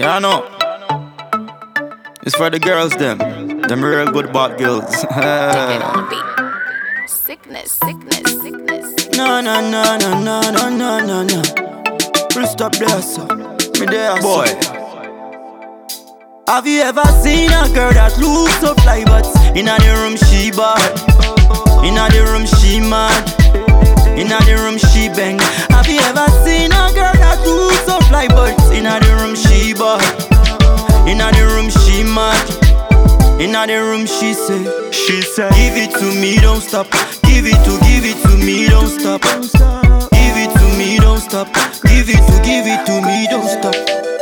Yeah, I know. It's for the girls, them real good bad girls. Take it on the beat. Sickness. No. Full stop there, so. Me there, boy. Have you ever seen a girl that looks so fly, but in the room she bad, in the room she mad, in the room she bang? Have you ever seen a girl that looks so fly, but in the room she bad, in the room she mad, in the room she say, give it to me, don't stop. Give it to me, don't stop. Give it to me, don't stop. Give it to me, don't stop.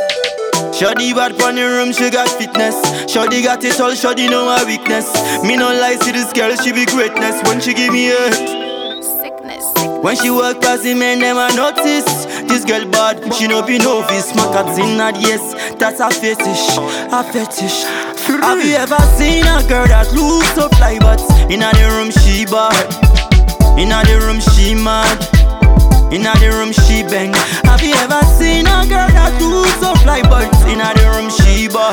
Shawty bad pon the room, she got fitness. Shawty got it all, shawty know her weakness. Me no lie, see this girl, she be greatness. When she give me a Sickness. when she walk past the man, them I notice. This girl bad, she no be novice. Magazine not yes, that's a fetish, a fetish. Have you ever seen a girl that looks so fly, but in the room she bad, in the room she mad, in the room she bang? Have you ever seen a girl that looks so fly, but in the room she bad,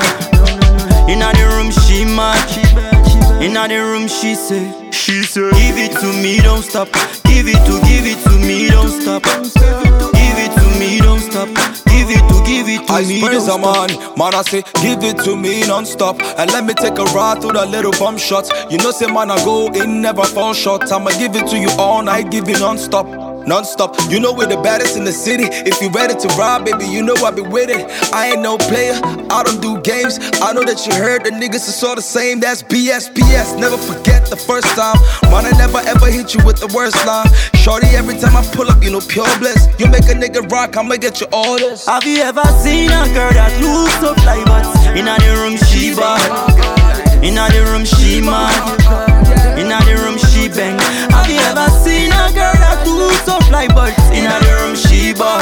in the room she mad, in the room she say, give it to me, don't stop. Give it to me, don't stop. Give it to me, don't stop. Give it to me, don't stop. Man, I say, give it to me non-stop. And let me take a ride through the little bump shots. You know, say man, I go in, never fall short. I'ma give it to you all night, give it non-stop. Non-stop, you know we're the baddest in the city. If you ready to ride, baby, you know I be with it. I ain't no player, I don't do games. I know that you heard the niggas is all the same. That's BS, never forget the first time. Man, I never ever hit you with the worst line. Shorty, every time I pull up, you know, pure bliss. You make a nigga rock, I'ma get you all this. Have you ever seen a girl that looks so fly, but in the room she bad, in the room she mad, in the room she bang? Have you ever seen a girl that looks so fly, but in the room she bad,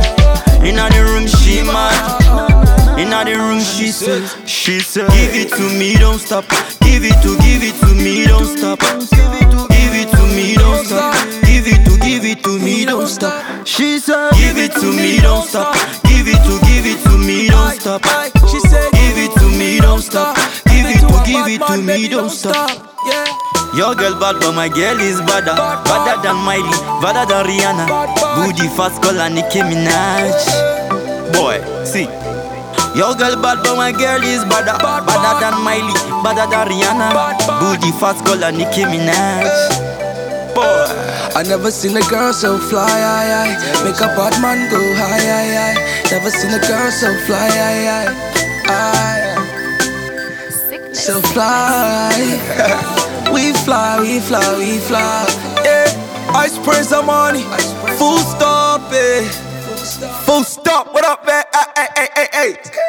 in the room she mad, in the room she says, give it to me, don't stop. Give it to me, don't stop. Give it to me, don't stop. Give it to me, don't stop. She said, give it to me, don't stop. Give it to me, don't stop. She said, give it to me, don't stop. Give it to me, don't stop. Your girl bad, but my girl is badder. Badder than Miley, badder than Rihanna. Booty fast, call Nicki Minaj. Boy, see. Your girl bad, but my girl is badder. Badder than Miley, badder than Rihanna. Booty fast, call Nicki Minaj. Boy, I never seen a girl so fly, make a bad man go high, Never seen a girl so fly, Sickness. so fly. We fly. Yeah, I spray some money. Full stop, eh? Full stop. What up, man? Hey.